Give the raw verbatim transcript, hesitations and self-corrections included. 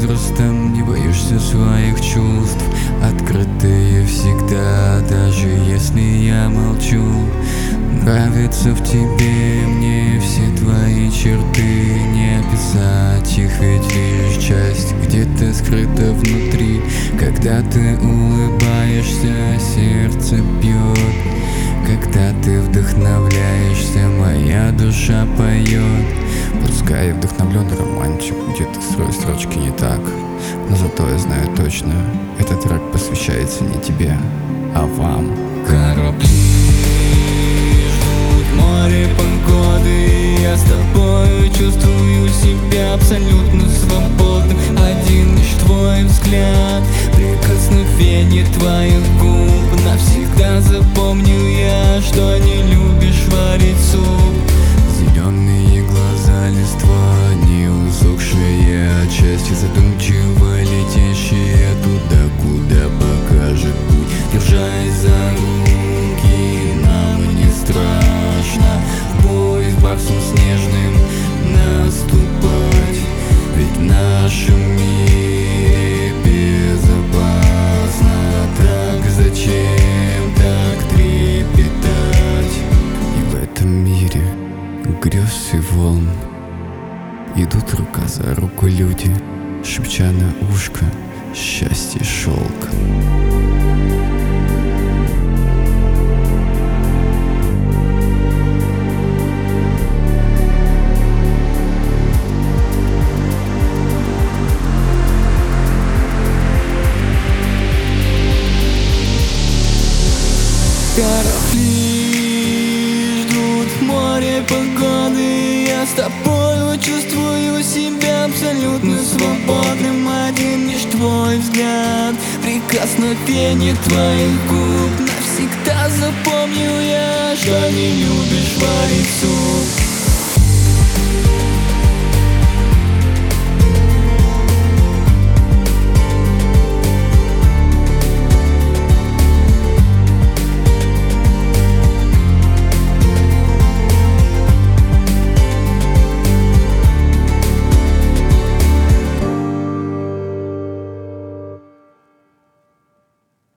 возрастом не боишься своих чувств, открытые всегда, даже если я молчу. Нравится в тебе мне все твои черты, не описать их, ведь лишь часть где-то скрыта внутри. Когда ты улыбаешься, сердце бьет. Когда ты вдохновляешься, моя душа поет. Пускай я вдохновлен романтик, где-то строю строчки не так, но зато я знаю точно, этот трек посвящается не тебе, а вам. Корабли ждут море погоды, я с тобой чувствую себя абсолютно свободным. Один лишь твой взгляд, прикосновение твоих губ, навсегда запомню я, что не любишь варить суп. Зеленые глаза, листва, не усохшие от счастья, задумчиво летящие туда, куда покажет путь. Держась за руки, нам не страшно в бой с барсом снежным наступать, ведь в нашем мире безопасно. Так зачем так трепетать? И в этом мире грез и волн идут рука за руку люди, шепча на ушко счастье шелк. Корабли ждут в море погоды, я с тобой чувствую себя абсолютно свободным. Один лишь твой взгляд, прикосновение твоих губ, навсегда запомню я, что не любишь варить суп.